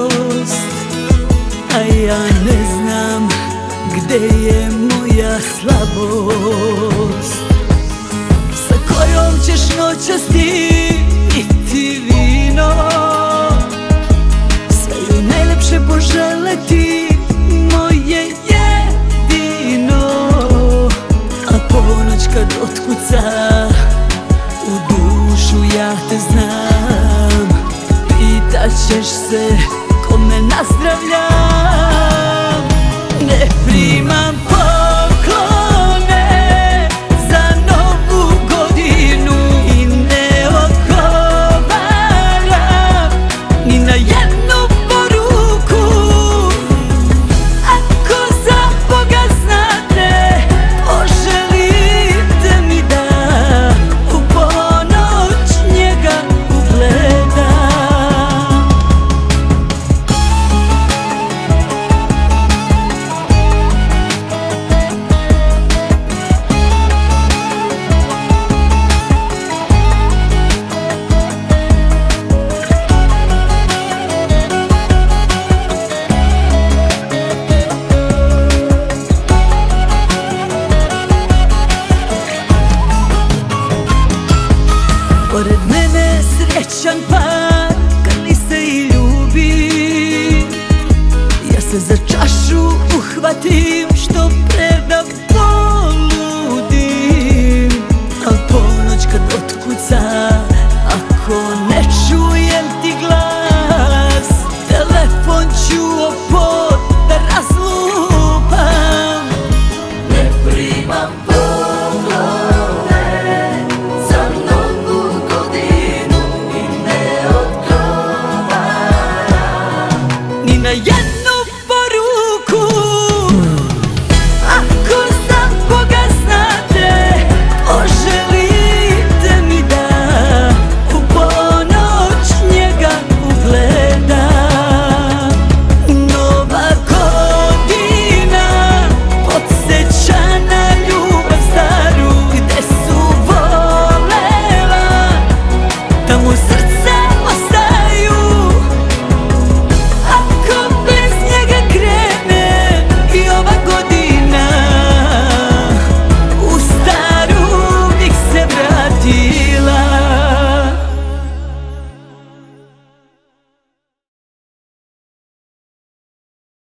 a ja ne znam gde je moja slabost. Sa kojom ćeš noćas ti piti vino, sve joj najlepše poželeti, moje jedino. A ponoć kad otkuca u dušu ja te znam, pitaćeš se kome nazdravljam. Ne primam poklone za novu godinu i ne odgovaram ni na jednu poruku. Ako za Boga znate, poželite mi da u ponoć njega ugledam. Pored mene srećan par, grli se i ljubi. Ja se za čašu uhvatim što pre da poludim. Al ponoć kad otkuca, ako ne čujem ti glas, telefon ću o pod da razlupam. Ne primam poklone za novu godinu i ne odgovaram ni na jednu poruku. Ako za Boga znate, poželite mi da u ponoć njega ugledam. Nova godina podsjeća na ljubav staru, gde su volela, tamo srca ostaju. Ako bez njega krene i ova godina, u staru bih se vratio.